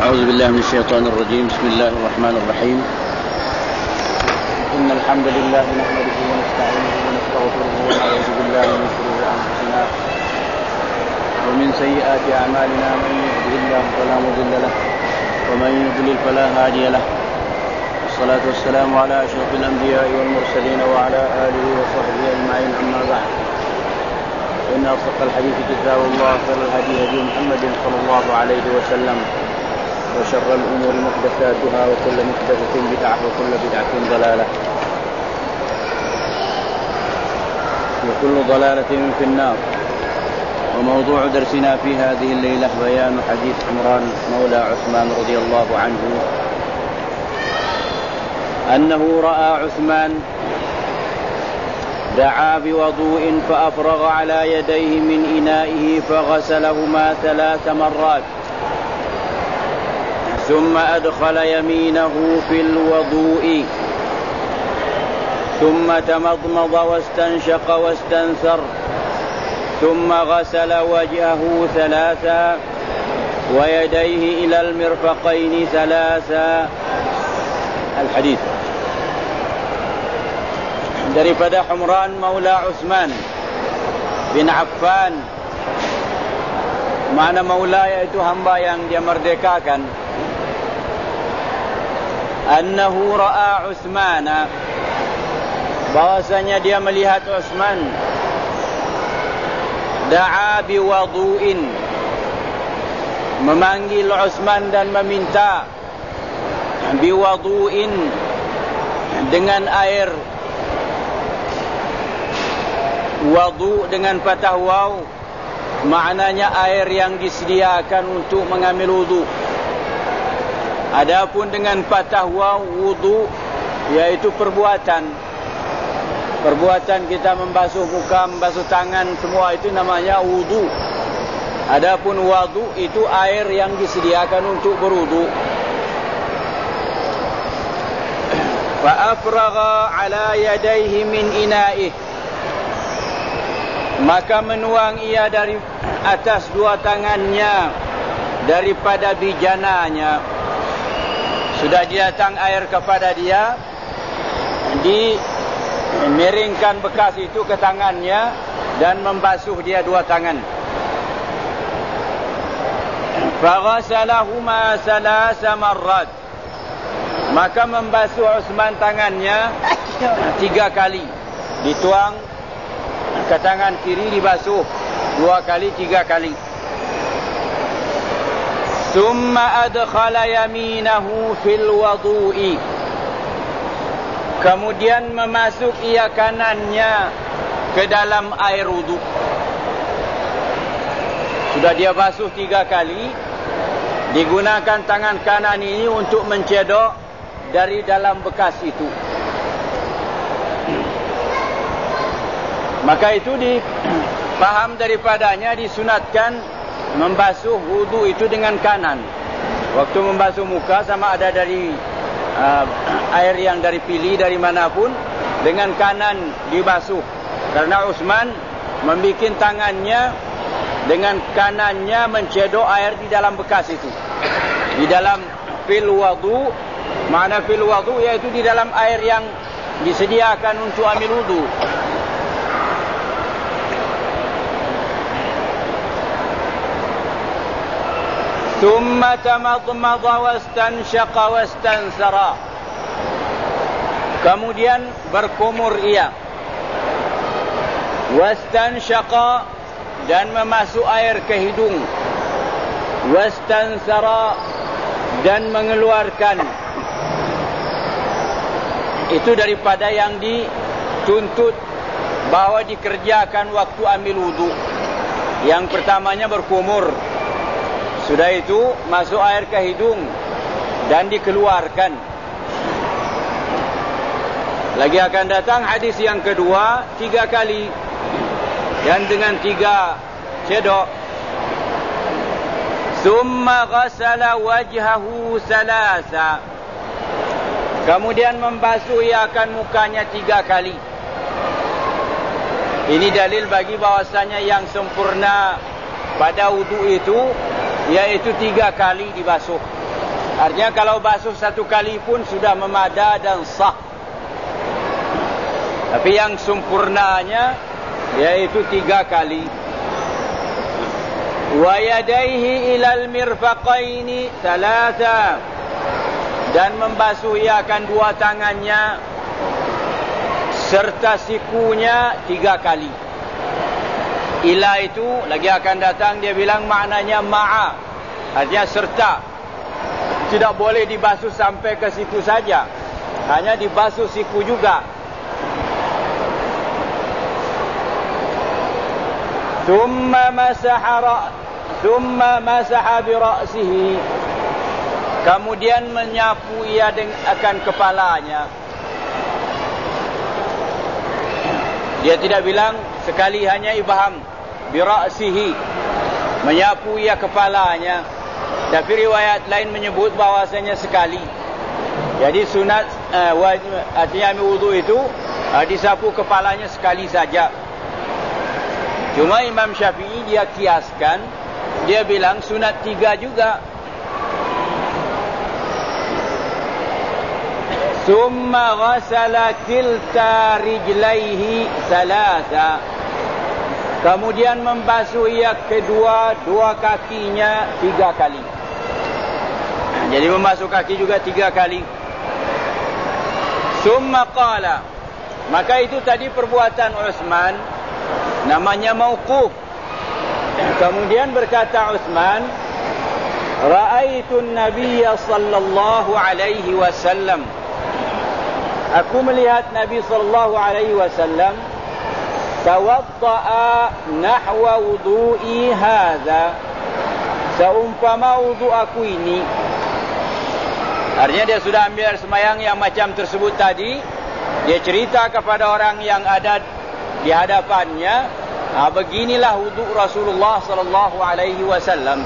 أعوذ بالله من الشيطان الرجيم. بسم الله الرحمن الرحيم. إن الحمد لله نحمده ونستعينه ونستغفره ونعوذ بالله من شرور أنفسنا ومن سيئات أعمالنا. من يهده الله فلا مضل له ومن يضلل فلا هادي له. والصلاة والسلام على أشرف الأنبياء والمرسلين وعلى آله وصحبه أجمعين. أما بعد، إن أصدق الحديث كتاب الله، خير الهدي هدي محمد صلى الله عليه وسلم، وشر الأمور محدثاتها وكل محدثة بدعة وكل بدعة ضلالة وكل ضلالة في النار. وموضوع درسنا في هذه الليلة بيان حديث عمران مولى عثمان رضي الله عنه أنه رأى عثمان دعا بوضوء فأفرغ على يديه من إنائه فغسلهما 3 مرات، ثم أدخل يمينه في الوضوء، ثم تمضمض واستنشق واستنثر، ثم غسل وجهه 3 ويديه إلى المرفقين 3. الحديث daripada Humran Maula Uthman bin Affan. Makna Maula iaitu hamba yang dia merdekakan. Annahu ra'a Uthmana, bahwasanya dia melihat Uthman da'a biwadu'in, memanggil Uthman dan meminta biwadu'in, dengan air. Wadu dengan patah waw, maknanya air yang disediakan untuk mengambil wudu. Adapun dengan patah waw, wudu iaitu perbuatan. Perbuatan kita membasuh muka, membasuh tangan, semua itu namanya wudu. Adapun wadu itu air yang disediakan untuk berwudu. Fa afragha ala yadayhi min ina'ih, maka menuang ia dari atas 2 tangannya daripada bijananya. Sudah datang air kepada dia, dimiringkan bekas itu ke tangannya dan membasuh dia 2 tangan. Faghasalahuma 3 marrat, maka membasuh Uthman tangannya 3 kali. Dituang ke tangan kiri, dibasuh 2 kali, 3 kali. Thumma adkhala yaminahu fil wudu'i, kemudian memasuk ia kanannya ke dalam air wudu. Sudah dia basuh 3 kali, digunakan tangan kanan ini untuk mencedok dari dalam bekas itu. Maka itu dipaham daripadanya disunatkan membasuh wudu itu dengan kanan. Waktu membasuh muka, sama ada dari air yang dari pili, dari manapun, dengan kanan dibasuh. Karena Uthman membikin tangannya dengan kanannya mencedok air di dalam bekas itu. Di dalam fil wudu, makna fil wudu yaitu di dalam air yang disediakan untuk ambil wudu. ثم تمضمض واستنشق واستنثر, kemudian berkumur ia. Wastanshaqa, dan memasuk air ke hidung. Wastanthara, dan mengeluarkan. Itu daripada yang dituntut bahawa dikerjakan waktu ambil wudu. Yang pertamanya berkumur. Sudah itu masuk air ke hidung dan dikeluarkan. Lagi akan datang hadis yang kedua 3 kali, dan dengan 3 cedok. Thumma ghasala wajhahu 3, kemudian membasuh ia akan mukanya 3 kali. Ini dalil bagi bahwasanya yang sempurna pada wudu itu yaitu 3 kali dibasuh. Artinya kalau basuh satu kali pun sudah memada dan sah. Tapi yang sempurnanya yaitu 3 kali. Wa yadaihi ilal mirfaqaini 3, dan membasuh ia akan 2 tangannya serta sikunya 3 kali. Ila itu lagi akan datang, dia bilang maknanya ma'a, artinya serta. Tidak boleh dibasuh sampai ke siku saja, hanya dibasuh siku juga. Thumma masaha bi ra'sihi, kemudian menyapu ia akan kepalanya. Dia tidak bilang sekali, hanya ibham bi ra'sihi, menyapu ia kepalanya. Tapi riwayat lain menyebut bahwasanya sekali. Jadi sunat artinya ambil wudu itu disapu kepalanya sekali saja. Cuma Imam Syafi'i dia kiaskan, dia bilang sunat 3 juga. Summa ghasala kilta rijlaihi 3, kemudian membasuh ia kedua kakinya 3 kali. Jadi membasuh kaki juga 3 kali. Summa qala, maka itu tadi perbuatan Utsman, namanya mauquf. Kemudian berkata Utsman, ra'aitun nabiyya sallallahu alaihi wasallam, aku melihat Nabi sallallahu alaihi wasallam tawadda'a nahwa wudu'i hadza, seumpama wudu aku ini. Artinya dia sudah ambil sembahyang yang macam tersebut tadi. Dia cerita kepada orang yang ada di hadapannya, beginilah wudu Rasulullah sallallahu alaihi wasallam.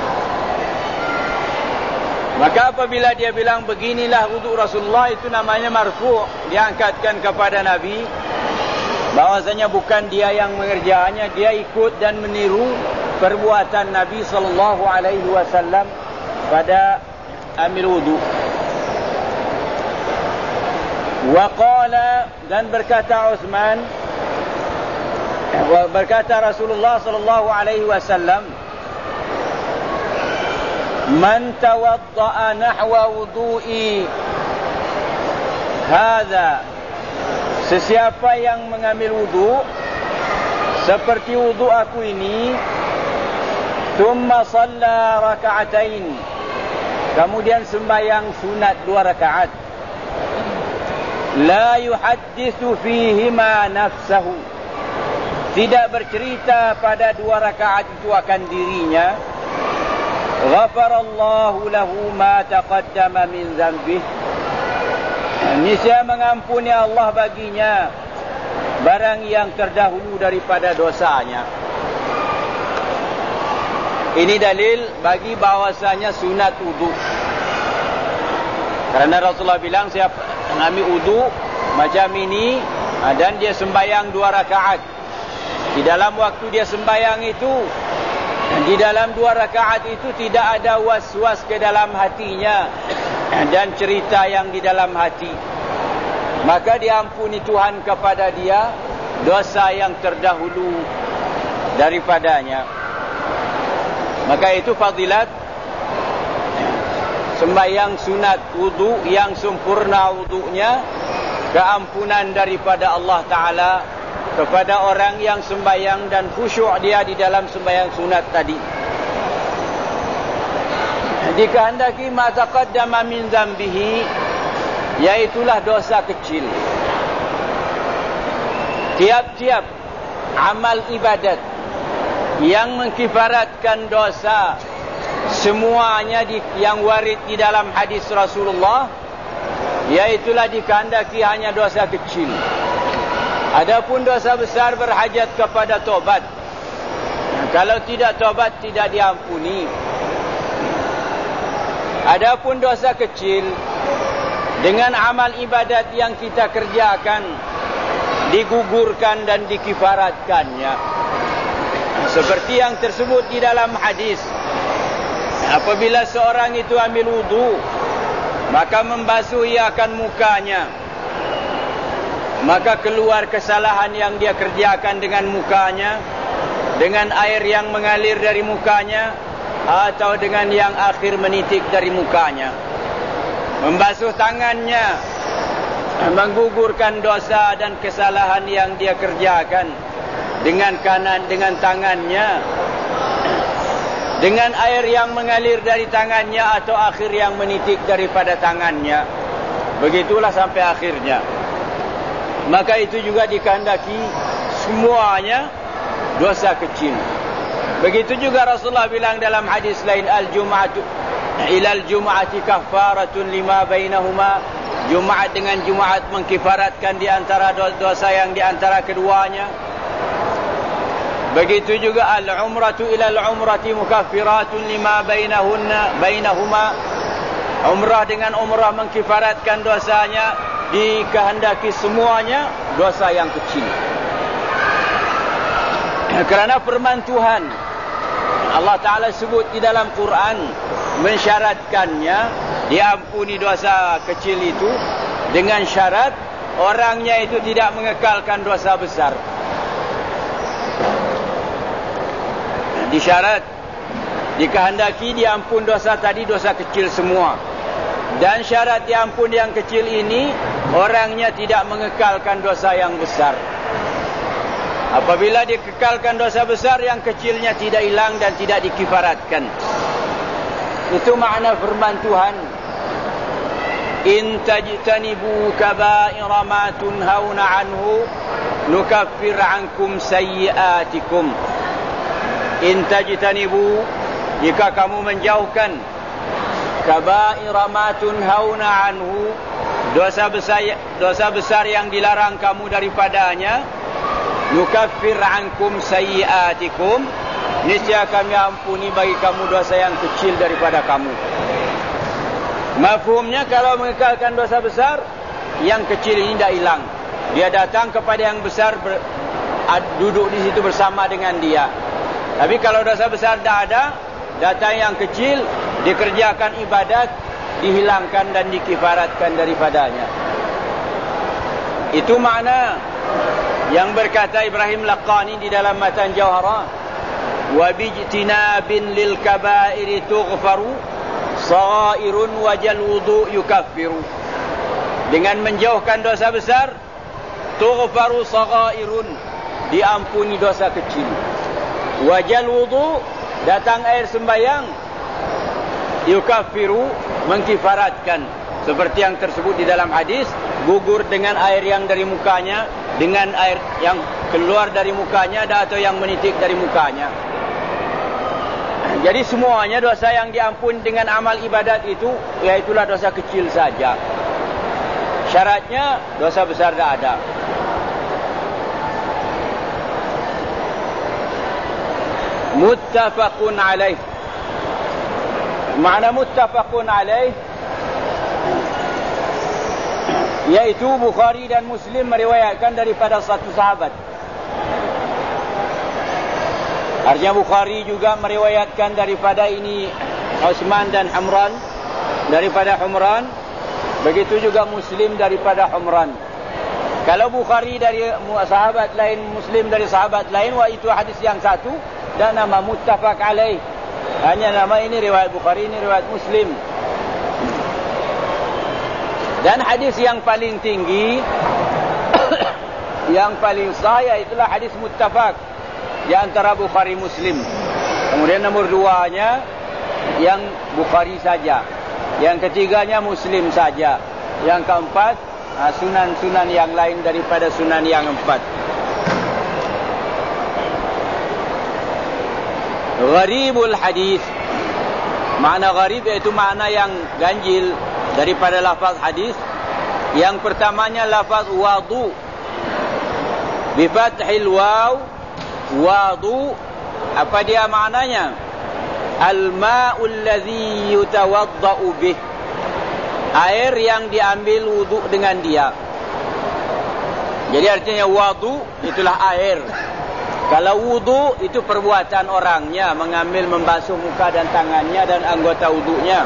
Maka apabila dia bilang beginilah wudu Rasulullah, itu namanya marfu', diangkatkan kepada Nabi, bahwasanya bukan dia yang mengerjakannya, dia ikut dan meniru perbuatan Nabi sallallahu alaihi wasallam pada ambil wudu. Wa qala, dan berkata Utsman, berkata Rasulullah sallallahu alaihi wasallam, man tawadda'a nahwa wudu'i hadza, sesiapa yang mengambil wudu seperti wudu aku ini, thumma shalla raka'atain, kemudian sembahyang sunat 2 rakaat, la yuhadditsu fihima nafsahu, tidak bercerita pada 2 rakaat itu akan dirinya, ghafarallahu lahu ma taqaddama min dzambih, niscaya mengampuni Allah baginya barang yang terdahulu daripada dosanya. Ini dalil bagi bahwasanya sunat wudu. Karena Rasulullah bilang siapa mengambil wudu macam ini dan dia sembahyang 2 rakaat, di dalam waktu dia sembahyang itu, di dalam 2 rakaat itu tidak ada was-was ke dalam hatinya dan cerita yang di dalam hati, maka diampuni Tuhan kepada dia dosa yang terdahulu daripadanya. Maka itu fadilat sembahyang sunat wudu yang sempurna wudunya, keampunan daripada Allah Ta'ala kepada orang yang sembahyang dan khusyuk dia di dalam sembahyang sunat tadi. Dikehendaki ma taqaddama min dzambihi, yaitulah dosa kecil. Tiap-tiap amal ibadat yang mengkifaratkan dosa, semuanya yang warid di dalam hadis Rasulullah, yaitulah dikehendaki hanya dosa kecil. Adapun dosa besar berhajat kepada tobat. Kalau tidak tobat, tidak diampuni. Adapun dosa kecil, dengan amal ibadat yang kita kerjakan, digugurkan dan dikifaratkannya. Seperti yang tersebut di dalam hadis, Apabila seorang itu ambil wudu, maka membasuh ia akan mukanya, maka keluar kesalahan yang dia kerjakan dengan mukanya, dengan air yang mengalir dari mukanya, atau dengan yang akhir menitik dari mukanya. Membasuh tangannya menggugurkan dosa dan kesalahan yang dia kerjakan dengan tangannya, dengan air yang mengalir dari tangannya atau akhir yang menitik daripada tangannya. Begitulah sampai akhirnya. Maka itu juga dikehendaki semuanya dosa kecil. Begitu juga Rasulullah bilang dalam hadis lain, al-jum'atu ilal jum'ati kafaratun lima bainahuma. Jumaat dengan Jumaat mengkifaratkan di antara dosa yang di antara keduanya. Begitu juga al-umratu ilal umrati mukaffiratun lima bainahuma. Umrah dengan umrah mengkifaratkan dosanya, dikehendaki semuanya dosa yang kecil. Kerana firman Tuhan Allah Ta'ala sebut di dalam Quran, mensyaratkannya diampuni dosa kecil itu dengan syarat orangnya itu tidak mengekalkan dosa besar. Disyarat, dikehendaki diampun dosa tadi, dosa kecil semua. Dan syarat diampun yang kecil ini, orangnya tidak mengekalkan dosa yang besar. Apabila dikekalkan dosa besar, yang kecilnya tidak hilang dan tidak dikifaratkan. Itu makna firman Tuhan, in tajtanibu kaba'ira ma tunhauna anhu nukaffir ankum sayyi'atikum. In tajtanibu, jika kamu menjauhkan kaba'ira ma tunhauna anhu, dosa besar yang dilarang kamu daripadanya, nukaffir ankum sayyi'atikum, niscaya kami ampuni bagi kamu dosa yang kecil daripada kamu. Mafhumnya, kalau mengekalkan dosa besar, yang kecil ini tidak hilang. Dia datang kepada yang besar, duduk di situ bersama dengan dia. Tapi kalau dosa besar tidak ada, datang yang kecil, dikerjakan ibadat, dihilangkan dan dikifaratkan daripadanya. Itu makna yang berkata Ibrahim Laqani di dalam Matan Jawhara, wa bijtinabin lil kaba'iri tughfaru sairun wajal wudu yukaffiru. Dengan menjauhkan dosa besar, tughfaru sairun, diampuni dosa kecil. Wajal wudu, datang air sembayang, yukaffiru, mengkifaratkan. Seperti yang tersebut di dalam hadis, gugur dengan air yang dari mukanya, dengan air yang keluar dari mukanya atau yang menitik dari mukanya. Jadi semuanya dosa yang diampun dengan amal ibadat itu, iaitulah dosa kecil saja. Syaratnya dosa besar tidak ada. Muttafaqun alaih. Makna muttafaqun alaih, yaitu Bukhari dan Muslim meriwayatkan daripada satu sahabat. Artinya Bukhari juga meriwayatkan daripada ini Utsman dan Humran, daripada Humran. Begitu juga Muslim daripada Humran. Kalau Bukhari dari sahabat lain, Muslim dari sahabat lain, wah itu hadis yang satu dan nama muttafaq alaih. Hanya nama ini riwayat Bukhari, ini riwayat Muslim. Dan hadis yang paling tinggi yang paling sahih itulah hadis muttafaq di antara Bukhari Muslim. Kemudian nomor duanya yang Bukhari saja, yang ketiganya Muslim saja, yang keempat sunan-sunan yang lain daripada sunan yang empat. Gharibul hadis, makna gharib iaitu makna yang ganjil daripada lafaz hadis. Yang pertamanya lafaz wadu, bi fathil waw, wadu. Apa dia maknanya? Al-ma'u allazi yutawadda'u bih, air yang diambil wudu dengan dia. Jadi artinya wadu itulah air. Kalau wudu itu perbuatan orangnya, mengambil membasuh muka dan tangannya dan anggota wudunya.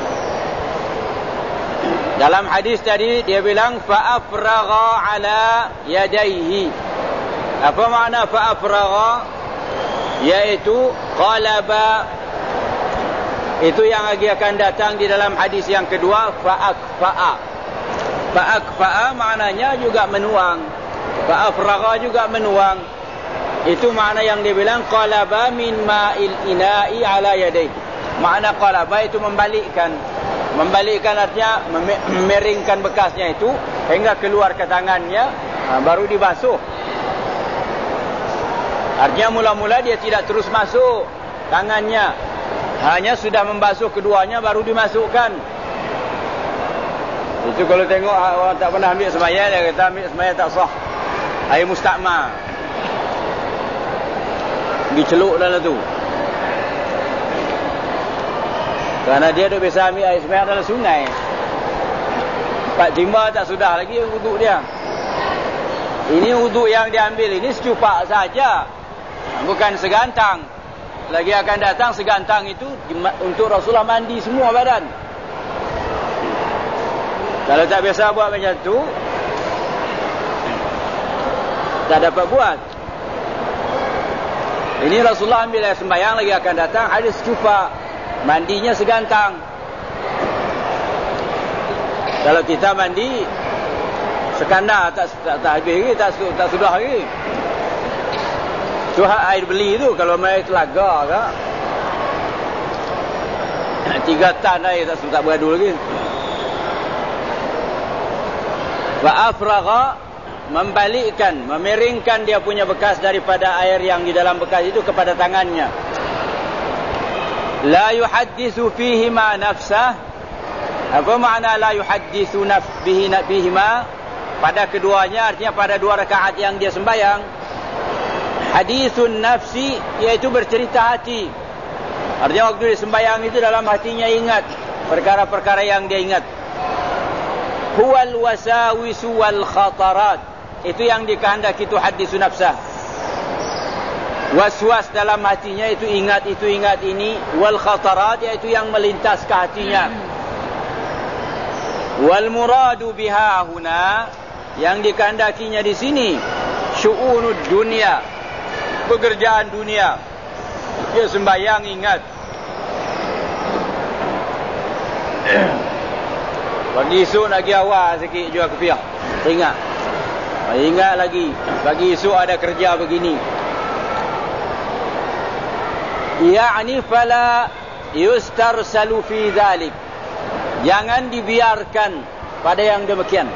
Dalam hadis tadi dia bilang fa'afragha ala yadayhi. Apa makna fa'afragha? Yaitu qalaba. Itu yang lagi akan datang di dalam hadis yang kedua, fa'akfa'a. Fa'akfa'a maknanya juga menuang. Fa'afragha juga menuang. Itu makna yang dia bilang qalaba min ma'il ina'i ala yadayhi. Makna qalaba itu membalikkan. Membalikkan artinya memeringkan bekasnya itu hingga keluar ke tangannya, baru dibasuh. Artinya mula-mula dia tidak terus masuk tangannya, hanya sudah membasuh keduanya baru dimasukkan. Itu kalau tengok orang tak pernah ambil sembahyang, dia kata ambil sembahyang tak sah, air mustakmal diceluk dalam tu. Kerana dia dah biasa ambil air sembahyang dalam sungai. 4 timba tak sudah lagi wuduk dia. Ini wuduk yang dia ambil ini secupak saja, bukan segantang. Lagi akan datang segantang itu untuk Rasulullah mandi semua badan. Kalau tak biasa buat macam tu, tak dapat buat. Ini Rasulullah ambil air sembahyang, lagi akan datang ada secupak, mandinya segantang. Kalau kita mandi sekandar tak habis lagi, tak sudah lagi. Tu air beli tu, kalau main telaga ke 3 tan air tak beradu lagi. Wa afragha, membalikkan, memiringkan dia punya bekas daripada air yang di dalam bekas itu kepada tangannya. La yuhaddithu fihi ma nafsah. Apa makna la yuhaddithu bihi ma? Pada keduanya, artinya pada 2 rakaat yang dia sembahyang. Hadithun nafsi, iaitu bercerita hati. Artinya waktu dia sembahyang itu dalam hatinya ingat perkara-perkara yang dia ingat. Huwal wasawisu wal khatarat, itu yang dikehendaki itu hadithun nafsah. Was-was dalam hatinya itu ingat ini. Wal khatarat, iaitu yang melintas ke hatinya. Wal muradu biha huna, yang dikehendakinya di sini syu'unud dunia, pekerjaan dunia. Dia sembahyang ingat. Pagi esok lagi awal sikit jual kepiah, ingat lagi pagi esok ada kerja begini. Ya'ni fala yustarsalu fi dhalik, jangan dibiarkan pada yang demikian.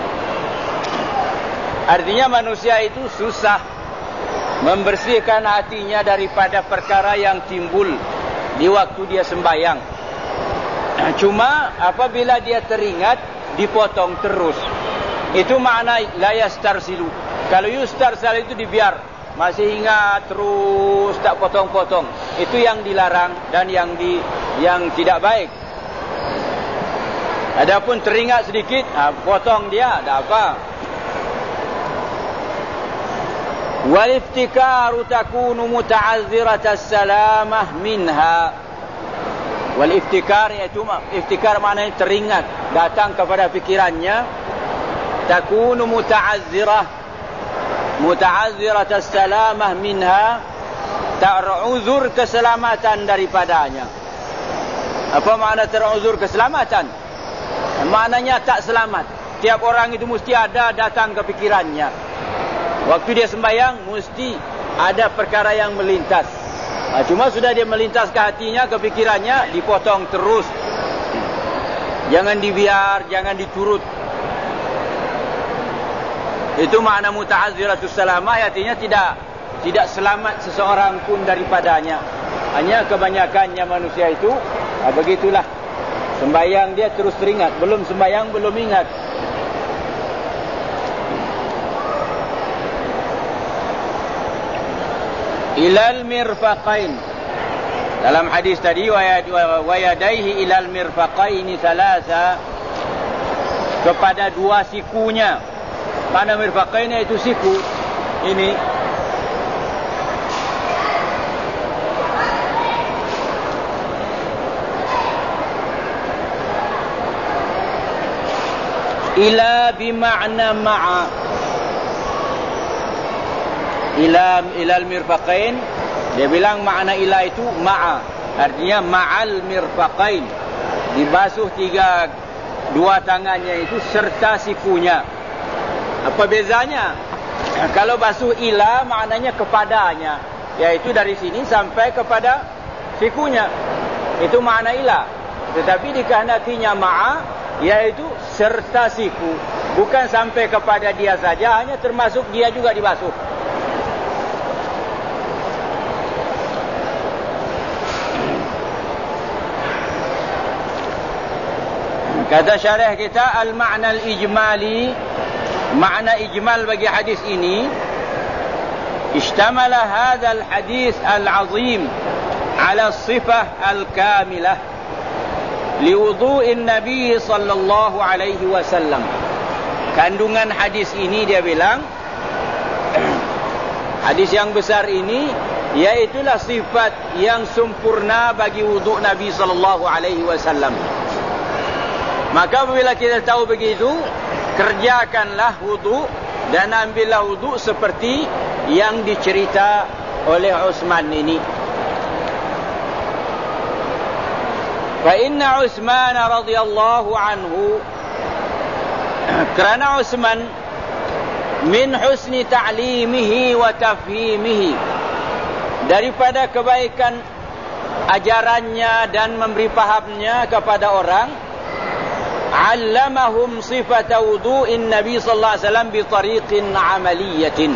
Artinya manusia itu susah membersihkan hatinya daripada perkara yang timbul di waktu dia sembahyang. Cuma apabila dia teringat, dipotong terus. Itu makna la yastarsilu. Kalau yustarsal itu dibiar, masih ingat terus, tak potong-potong. Itu yang dilarang dan yang tidak baik. Adapun teringat sedikit, potong dia, tak apa. Wal iftikaru takunu muta'azziratas salamah minha. Wal iftikar, iaitu iftikar maknanya teringat, datang kepada fikirannya. Takunu muta'azziratas salamah minha, teruzur keselamatan daripadanya. Apa makna teruzur keselamatan? Maknanya tak selamat. Tiap orang itu mesti ada datang ke fikirannya. Waktu dia sembahyang mesti ada perkara yang melintas. Cuma sudah dia melintas ke hatinya, ke fikirannya, dipotong terus. Jangan dibiar, jangan diturut. Itu makna muta'azziratus salamah, artinya tidak selamat seseorang pun daripadanya. Hanya kebanyakannya manusia itu begitulah. Sembahyang dia terus teringat, belum sembahyang belum ingat. Ilal mirfaqain. Dalam hadis tadi wa yadaihi ilal mirfaqaini thalatha, kepada 2 sikunya. Mana mirfaqain itu siku ini. Ila bima'na ma'a. Ilal mirfaqain, dia bilang makna ila itu ma'a, artinya ma'al mirfaqain, dibasuh dua tangannya itu serta sikunya. Apa bezanya? Kalau basuh ila maknanya kepadanya, yaitu dari sini sampai kepada sikunya, itu makna ila. Tetapi dikehendakinya ma'a, yaitu serta siku, bukan sampai kepada dia saja, hanya termasuk dia juga dibasuh. Kata syarah kita, al-ma'na al-ijmali, makna ijmal bagi hadis ini, ishtamala hadha al-hadis al-azim ala sifah al-kamilah liwudu'in Nabi sallallahu alaihi wasallam. Kandungan hadis ini, dia bilang, hadis yang besar ini iaitulah sifat yang sempurna bagi wuduk Nabi sallallahu alaihi wasallam. Maka apabila kita tahu begitu, kerjakanlah wudu dan ambillah wudu seperti yang dicerita oleh Utsman ini. Fa inna Utsman radhiyallahu anhu, kerana Utsman min husni ta'limihi wa tafhimihi, daripada kebaikan ajarannya dan memberi pahamnya kepada orang, allamahum sifata wudu'in Nabi sallallahu alaihi wasallam bi tariqin amaliyatin,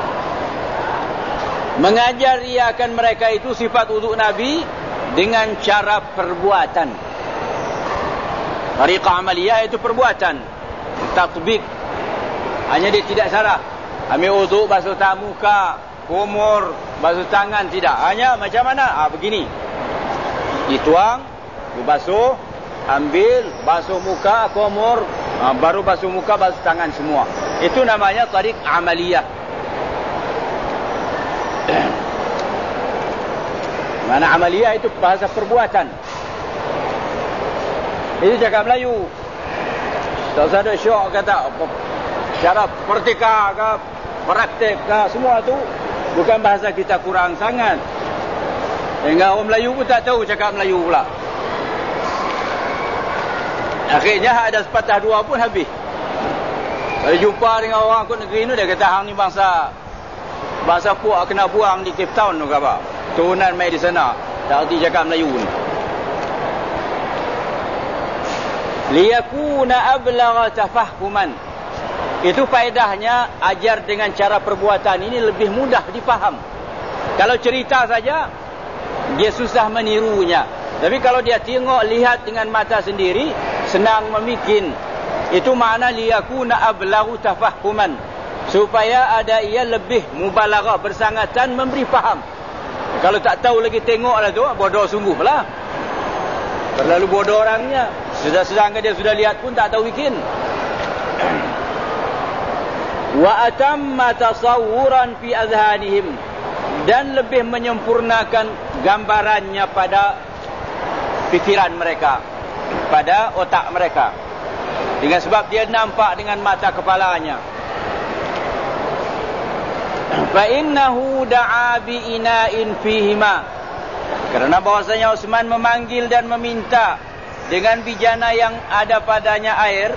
mengajar ia akan mereka itu sifat wudu' Nabi dengan cara perbuatan. Tariqah amaliyah itu perbuatan, tatbik. Hanya dia tidak salah ambil wudu' basuh muka, kumur, basuh tangan, tidak. Hanya macam mana? Begini, dituang, dibasuh, ambil, basuh muka, kumur, baru basuh muka, basuh tangan semua. Itu namanya tariq amaliyah. Mana amaliyah itu bahasa perbuatan. Itu cakap Melayu. Tak usah ada syok kata cara pertika ke, praktek ke, semua tu bukan bahasa kita kurang sangat. Sehingga orang Melayu pun tak tahu cakap Melayu pula. Akhirnya ada sepatah dua pun habis. Kalau jumpa dengan orang kot negeri ni, dia kata hang ni bangsa puak kena buang di Cape Town tu ke apa. Turunan mai di sana. Tak erti cakap Melayu ni. Liyakuna ablagha tafahhuman. Itu faedahnya ajar dengan cara perbuatan ini lebih mudah dipaham. Kalau cerita saja dia susah menirunya. Tapi kalau dia tengok, lihat dengan mata sendiri, senang membikin. Itu makna liyakuna ablaghu tafahhuman, supaya ada ia lebih mubalaghah, bersangatan memberi faham. Kalau tak tahu lagi tengoklah tu, bodoh sungguh lah. Terlalu bodoh orangnya. Sedangkan dia sudah lihat pun tak tahu bikin. Wa atamma tasawuran fi adhanihim, dan lebih menyempurnakan gambarannya pada fikiran mereka, pada otak mereka, dengan sebab dia nampak dengan mata kepalanya. Fa innahu da'a bi ina'in fihima, kerana bahwasanya Utsman memanggil dan meminta dengan bijana yang ada padanya air.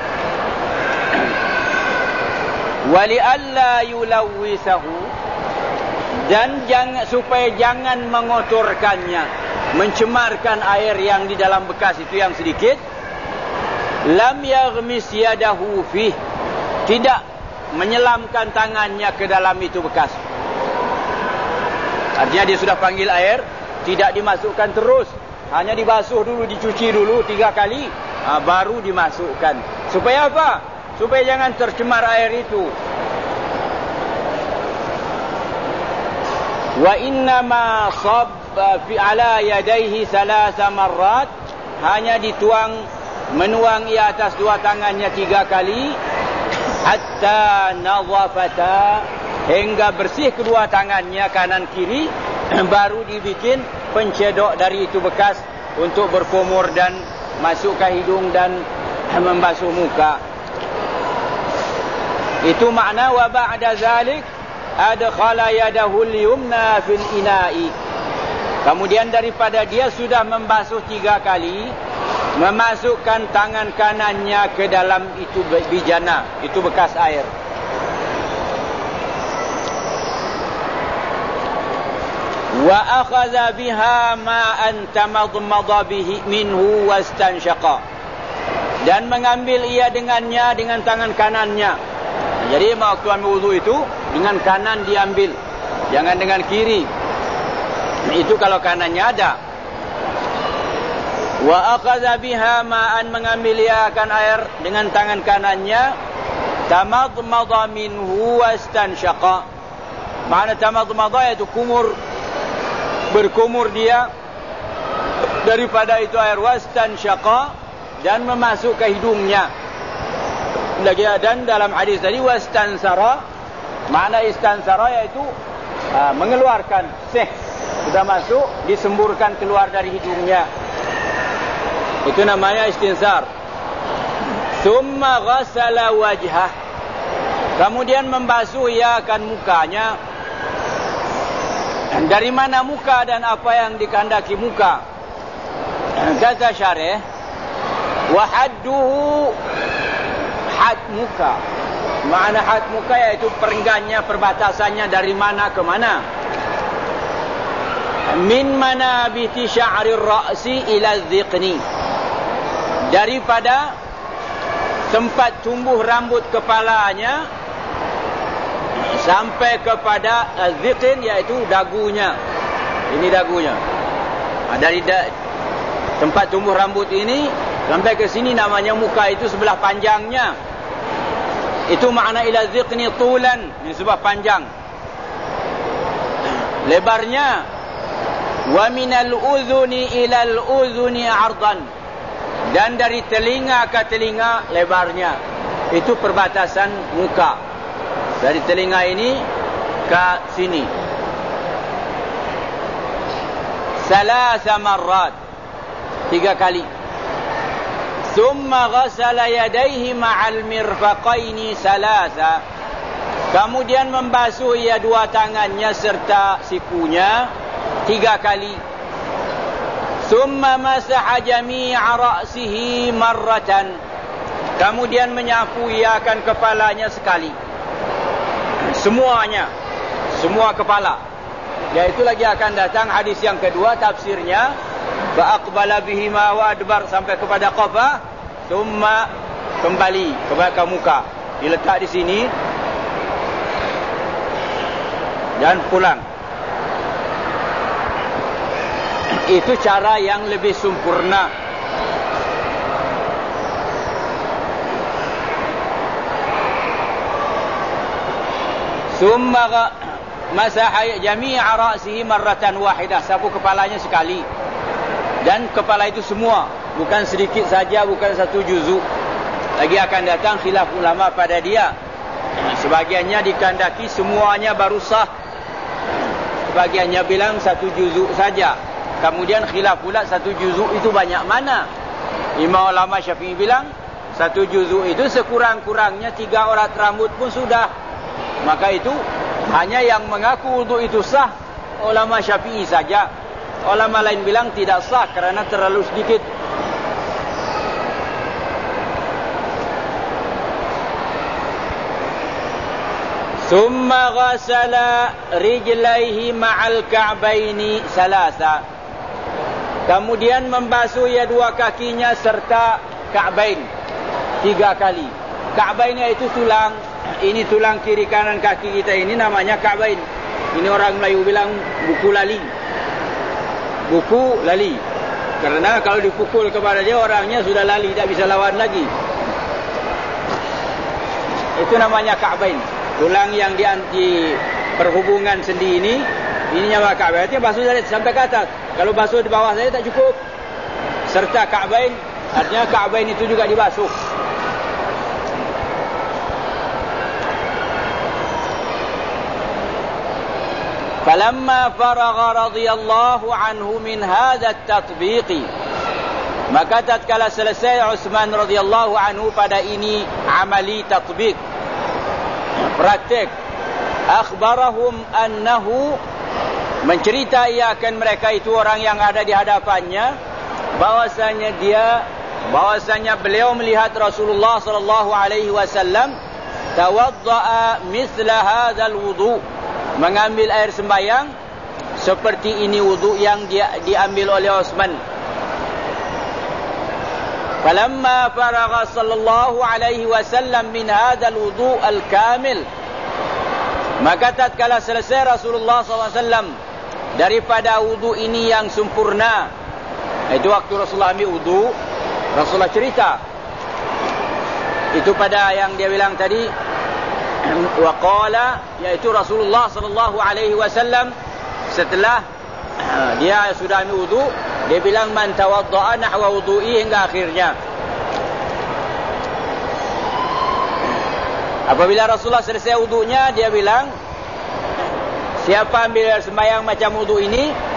Wali alla yulawwisahu, dan supaya jangan mengotorkannya, mencemarkan air yang di dalam bekas itu yang sedikit. Lam yaghmis yadahu fih, tidak menyelamkan tangannya ke dalam itu bekas. Artinya dia sudah panggil air, tidak dimasukkan terus, hanya dibasuh dulu, dicuci dulu 3 kali, baru dimasukkan. Supaya apa? Supaya jangan tercemar air itu. Wa innama sabba fi ala yadayhi 3 marrat, hanya menuang ia atas 2 tangannya 3 kali, hatta nadhafata, hingga bersih kedua tangannya kanan kiri, baru dibikin pencedok dari itu bekas untuk berkumur dan masuk ke hidung dan membasuh muka. Itu makna wa ba'da zalik adkhala yadahu al-yumna fil ina'i. Kemudian daripada dia sudah membasuh 3 kali, memasukkan tangan kanannya ke dalam itu bijana, itu bekas air. Wa akhadha biha ma'an tamadmada bihi minhu wastanshaqa. Dan mengambil ia dengannya dengan tangan kanannya. Jadi waktu ambil wudu itu dengan kanan diambil, jangan dengan kiri. Itu kalau kanannya ada. Wa akhadha biha ma'an, mengambil ia akan air dengan tangan kanannya. Tamadmada minhu wastanshaqa. Makna tamadmada iaitu kumur, berkumur dia daripada itu air. Wastanshaqa, dan memasuk ke hidungnya. Dan dalam hadis tadi wastansara, makna istansara iaitu mengeluarkan sudah masuk, disemburkan keluar dari hidungnya, itu namanya istinsar. Thumma ghasala wajhah, kemudian membasuh ia akan mukanya. Dari mana muka dan apa yang dikehendaki muka? Kata syarih, wa hadduhu, had muka. Makna had muka iaitu perenggannya, perbatasannya dari mana ke mana. Min manabiti sya'rir ra'si ila dhiqni, daripada tempat tumbuh rambut kepalanya sampai kepada dhiqn, iaitu dagunya. Ini dagunya. Dari tempat tumbuh rambut ini sampai ke sini namanya muka, itu sebelah panjangnya. Itu makna ila dhiqni tulan, ini sebab panjang. Lebarnya wa minal udhuni ilal udhuni ardan, dan dari telinga ke telinga lebarnya. Itu perbatasan muka, dari telinga ini ke sini. Salasa marrat, 3 kali. Thumma ghasala yadayhi ma'al mirfaqaini salasa, kemudian membasuh ia 2 tangannya serta sikunya 3 kali. Thumma masaha jami'a ra'sihi marratan, kemudian menyapu ia akan kepalanya sekali. Semuanya, semua kepala. Yaitu lagi akan datang hadis yang kedua, tafsirnya fa aqbala bihima wa adbar, sampai kepada qafa, thumma kembali kepada muka, diletak di sini dan pulang. Itu cara yang lebih sempurna. Summa masaha jami'a ra'sihi marratan wahidah, sapu kepalanya sekali. Dan kepala itu semua, bukan sedikit saja, bukan 1 juzuk. Lagi akan datang khilaf ulama pada dia. Sebagiannya dikehendaki semuanya baru sah, sebagiannya bilang 1 juzuk saja. Kemudian khilaf pula 1 juzuk itu banyak mana. Imam ulama Syafi'i bilang 1 juzuk itu sekurang-kurangnya 3 urat rambut pun sudah. Maka itu hanya yang mengaku wudu itu sah ulama Syafi'i saja. Ulama lain bilang tidak sah kerana terlalu sedikit. Thumma ghasala rijlaihi ma'al ka'baini salasa, kemudian membasuh ia 2 kakinya serta ka'bain 3 kali. Ka'bain iaitu tulang. Ini tulang kiri kanan kaki kita ini namanya ka'bain. Ini orang Melayu bilang buku lali. Buku lali. Karena kalau dipukul kepada dia, orangnya sudah lali, tak bisa lawan lagi. Itu namanya ka'bain. Tulang yang di perhubungan sendi ini nama ka'bain. Artinya basuh dari sampai ke atas. Kalau basuh di bawah saya tak cukup. Serta ka'bain, artinya ka'bain itu juga dibasuh. Falamma faragha radhiyallahu anhu min hadha at-tatbiq, maka tatkala selesai Utsman radhiyallahu anhu pada ini amali tatbiq, praktik. Akhbarahum annahu, menceritai akan mereka itu orang yang ada di hadapannya, bahwasanya beliau melihat Rasulullah sallallahu alaihi wasallam tawaddaa mithla hadzal wudu, mengambil air sembahyang seperti ini wudu yang diambil oleh Utsman. Falamma faragha sallallahu alaihi wasallam min hadzal wudu al-kamil, maka tatkala selesai Rasulullah SAW daripada wudu ini yang sempurna, itu waktu Rasulullah ambil wudu, Rasulullah cerita. Itu pada yang dia bilang tadi, waqala, yaitu Rasulullah SAW setelah dia sudah ambil wudu, dia bilang man tawadda'a nahwa wudu'i, hingga akhirnya. Apabila Rasulullah selesai wudunya, dia bilang, siapa ambil sembahyang macam wudu ini,